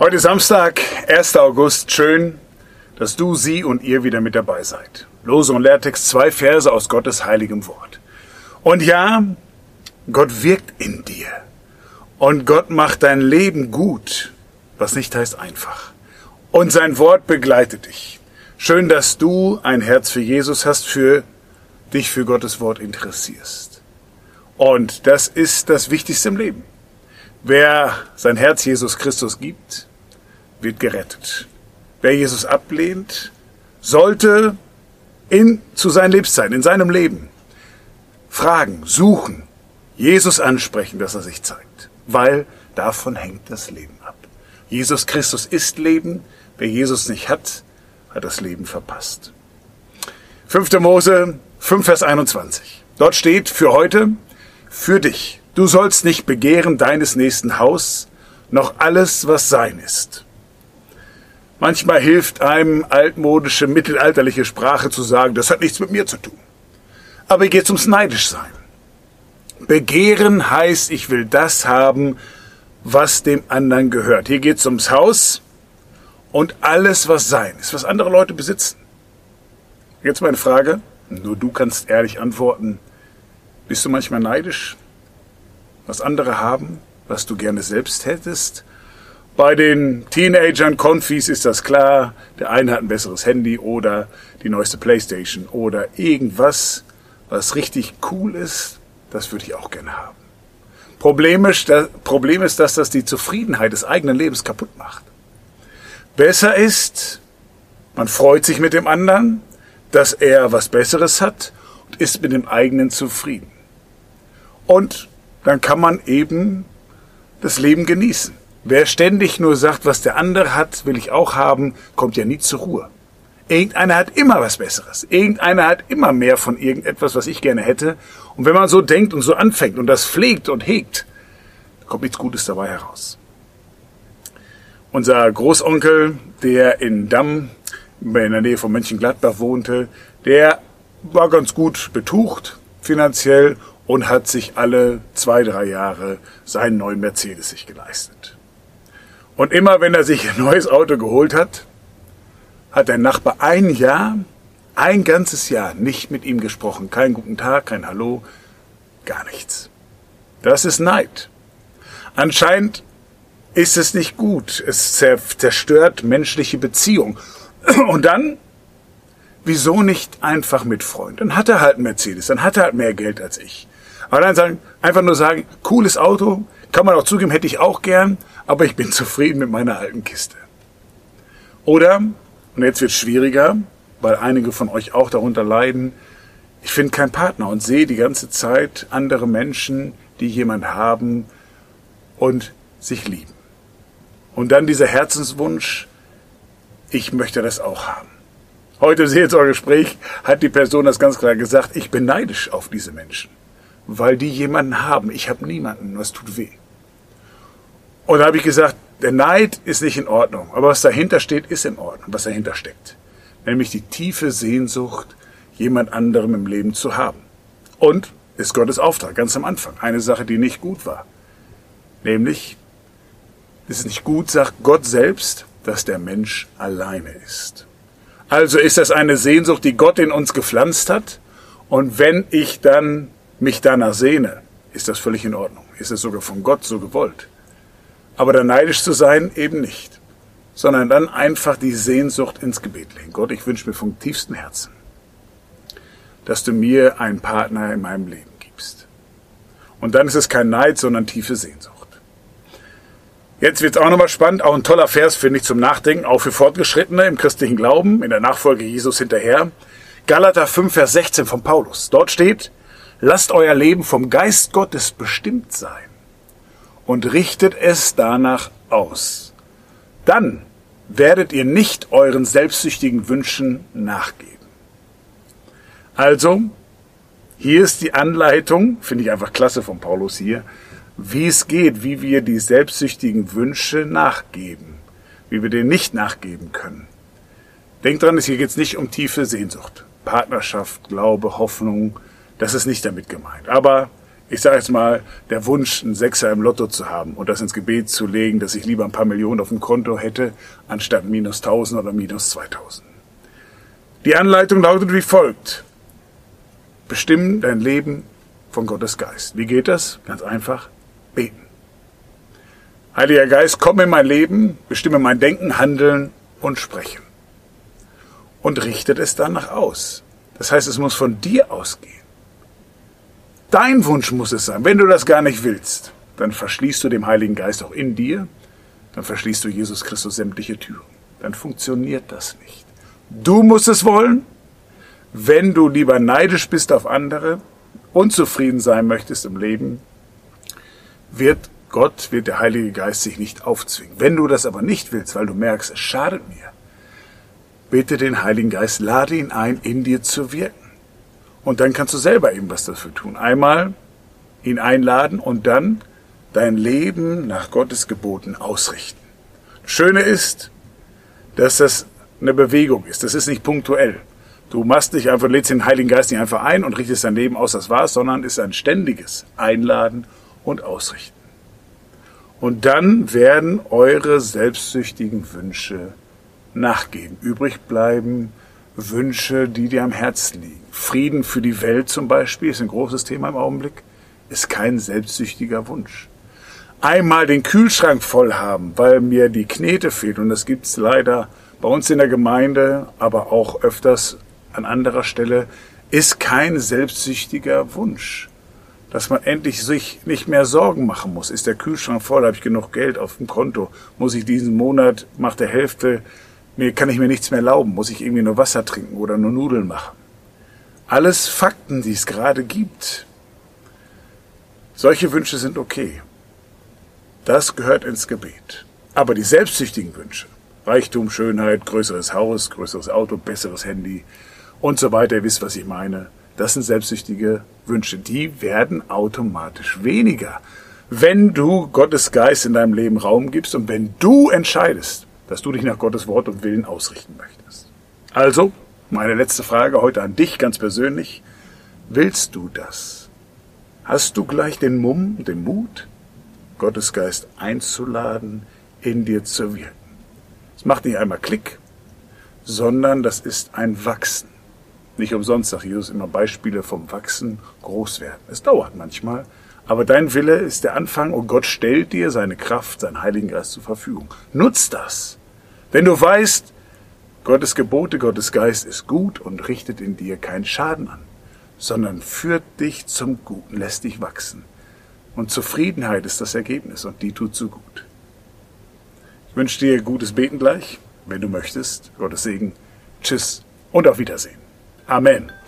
Heute Samstag, 1. August. Schön, dass du, sie und ihr wieder mit dabei seid. Lose und Lehrtext, 2 Verse aus Gottes heiligem Wort. Und ja, Gott wirkt in dir. Und Gott macht dein Leben gut, was nicht heißt einfach. Und sein Wort begleitet dich. Schön, dass du ein Herz für Jesus hast, dich für Gottes Wort interessierst. Und das ist das Wichtigste im Leben. Wer sein Herz Jesus Christus gibt, wird gerettet. Wer Jesus ablehnt, sollte zu seinen Lebzeiten, in seinem Leben, fragen, suchen, Jesus ansprechen, dass er sich zeigt. Weil davon hängt das Leben ab. Jesus Christus ist Leben. Wer Jesus nicht hat, hat das Leben verpasst. 5. Mose 5, Vers 21. Dort steht für heute, für dich. Du sollst nicht begehren deines nächsten Haus, noch alles, was sein ist. Manchmal hilft einem altmodische, mittelalterliche Sprache zu sagen, das hat nichts mit mir zu tun. Aber hier geht es ums Neidischsein. Begehren heißt, ich will das haben, was dem anderen gehört. Hier geht es ums Haus und alles, was sein ist, was andere Leute besitzen. Jetzt meine Frage, nur du kannst ehrlich antworten. Bist du manchmal neidisch, was andere haben, was du gerne selbst hättest? Bei den Teenagern, Konfis ist das klar. Der eine hat ein besseres Handy oder die neueste Playstation oder irgendwas, was richtig cool ist. Das würde ich auch gerne haben. Problem ist, dass das die Zufriedenheit des eigenen Lebens kaputt macht. Besser ist, man freut sich mit dem anderen, dass er was Besseres hat und ist mit dem eigenen zufrieden. Und dann kann man eben das Leben genießen. Wer ständig nur sagt, was der andere hat, will ich auch haben, kommt ja nie zur Ruhe. Irgendeiner hat immer was Besseres. Irgendeiner hat immer mehr von irgendetwas, was ich gerne hätte. Und wenn man so denkt und so anfängt und das pflegt und hegt, kommt nichts Gutes dabei heraus. Unser Großonkel, der in Damm, in der Nähe von Mönchengladbach wohnte, der war ganz gut betucht finanziell und hat sich alle 2-3 Jahre seinen neuen Mercedes sich geleistet. Und immer wenn er sich ein neues Auto geholt hat, hat der Nachbar ein ganzes Jahr nicht mit ihm gesprochen. Kein guten Tag, kein Hallo, gar nichts. Das ist Neid. Anscheinend ist es nicht gut. Es zerstört menschliche Beziehungen. Und dann, wieso nicht einfach mit Freunden? Dann hat er halt einen Mercedes, dann hat er halt mehr Geld als ich. Aber dann einfach nur sagen, cooles Auto, kann man auch zugeben, hätte ich auch gern, aber ich bin zufrieden mit meiner alten Kiste. Oder, und jetzt wird es schwieriger, weil einige von euch auch darunter leiden, ich finde keinen Partner und sehe die ganze Zeit andere Menschen, die jemanden haben und sich lieben. Und dann dieser Herzenswunsch, ich möchte das auch haben. Heute im Seelsorgegespräch hat die Person das ganz klar gesagt, ich bin neidisch auf diese Menschen, weil die jemanden haben. Ich habe niemanden, das tut weh. Und da habe ich gesagt, der Neid ist nicht in Ordnung, aber was dahinter steht, ist in Ordnung, was dahinter steckt. Nämlich die tiefe Sehnsucht, jemand anderem im Leben zu haben. Und ist Gottes Auftrag, ganz am Anfang. Eine Sache, die nicht gut war. Nämlich, es ist nicht gut, sagt Gott selbst, dass der Mensch alleine ist. Also ist das eine Sehnsucht, die Gott in uns gepflanzt hat. Und wenn ich dann mich danach sehne, ist das völlig in Ordnung. Ist es sogar von Gott so gewollt. Aber dann neidisch zu sein, eben nicht. Sondern dann einfach die Sehnsucht ins Gebet legen. Gott, ich wünsche mir vom tiefsten Herzen, dass du mir einen Partner in meinem Leben gibst. Und dann ist es kein Neid, sondern tiefe Sehnsucht. Jetzt wird es auch nochmal spannend, auch ein toller Vers, finde ich, zum Nachdenken, auch für Fortgeschrittene im christlichen Glauben, in der Nachfolge Jesus hinterher. Galater 5, Vers 16 von Paulus. Dort steht, lasst euer Leben vom Geist Gottes bestimmt sein und richtet es danach aus. Dann werdet ihr nicht euren selbstsüchtigen Wünschen nachgeben. Also, hier ist die Anleitung, finde ich einfach klasse von Paulus hier, wie es geht, wie wir die selbstsüchtigen Wünsche nachgeben, wie wir denen nicht nachgeben können. Denkt dran, hier geht es nicht um tiefe Sehnsucht. Partnerschaft, Glaube, Hoffnung, das ist nicht damit gemeint. Aber Ich sage jetzt mal, der Wunsch, einen Sechser im Lotto zu haben und das ins Gebet zu legen, dass ich lieber ein paar Millionen auf dem Konto hätte, anstatt minus 1000 oder minus 2000. Die Anleitung lautet wie folgt. Bestimme dein Leben von Gottes Geist. Wie geht das? Ganz einfach. Beten. Heiliger Geist, komm in mein Leben, bestimme mein Denken, Handeln und Sprechen. Und richtet es danach aus. Das heißt, es muss von dir ausgehen. Dein Wunsch muss es sein. Wenn du das gar nicht willst, dann verschließt du dem Heiligen Geist auch in dir, dann verschließt du Jesus Christus sämtliche Türen. Dann funktioniert das nicht. Du musst es wollen. Wenn du lieber neidisch bist auf andere, unzufrieden sein möchtest im Leben, wird der Heilige Geist sich nicht aufzwingen. Wenn du das aber nicht willst, weil du merkst, es schadet mir, bitte den Heiligen Geist, lade ihn ein, in dir zu wirken. Und dann kannst du selber eben was dafür tun. Einmal ihn einladen und dann dein Leben nach Gottes Geboten ausrichten. Das Schöne ist, dass das eine Bewegung ist. Das ist nicht punktuell. Du machst nicht einfach, lädst den Heiligen Geist nicht einfach ein und richtest dein Leben aus, das war's, sondern ist ein ständiges Einladen und Ausrichten. Und dann werden eure selbstsüchtigen Wünsche nachgeben. Übrig bleiben Wünsche, die dir am Herzen liegen. Frieden für die Welt zum Beispiel ist ein großes Thema im Augenblick, ist kein selbstsüchtiger Wunsch. Einmal den Kühlschrank voll haben, weil mir die Knete fehlt, und das gibt's leider bei uns in der Gemeinde, aber auch öfters an anderer Stelle, ist kein selbstsüchtiger Wunsch. Dass man endlich sich nicht mehr Sorgen machen muss. Ist der Kühlschrank voll? Habe ich genug Geld auf dem Konto? Muss ich diesen Monat, nach der Hälfte, kann ich mir nichts mehr erlauben? Muss ich irgendwie nur Wasser trinken oder nur Nudeln machen? Alles Fakten, die es gerade gibt. Solche Wünsche sind okay. Das gehört ins Gebet. Aber die selbstsüchtigen Wünsche, Reichtum, Schönheit, größeres Haus, größeres Auto, besseres Handy und so weiter, ihr wisst, was ich meine, das sind selbstsüchtige Wünsche. Die werden automatisch weniger, wenn du Gottes Geist in deinem Leben Raum gibst und wenn du entscheidest, dass du dich nach Gottes Wort und Willen ausrichten möchtest. Also, meine letzte Frage heute an dich ganz persönlich. Willst du das? Hast du gleich den Mut, Gottes Geist einzuladen, in dir zu wirken? Es macht nicht einmal Klick, sondern das ist ein Wachsen. Nicht umsonst sagt Jesus immer Beispiele vom Wachsen, Großwerden. Es dauert manchmal, aber dein Wille ist der Anfang und Gott stellt dir seine Kraft, seinen Heiligen Geist zur Verfügung. Nutz das. Wenn du weißt, Gottes Gebote, Gottes Geist ist gut und richtet in dir keinen Schaden an, sondern führt dich zum Guten, lässt dich wachsen. Und Zufriedenheit ist das Ergebnis und die tut so gut. Ich wünsche dir gutes Beten gleich, wenn du möchtest. Gottes Segen. Tschüss und auf Wiedersehen. Amen.